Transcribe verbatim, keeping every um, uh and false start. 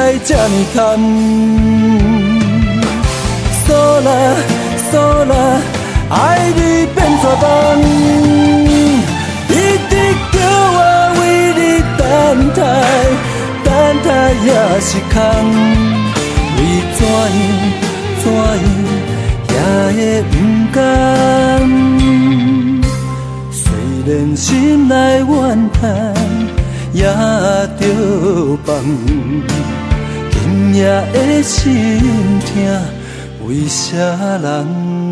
来这呢贪？索拉索拉，爱你变怎办？一直叫我为你等待，等待也是空。为怎样怎样也会不甘？虽然心内怨叹，也着放。今夜的心痛，为啥人？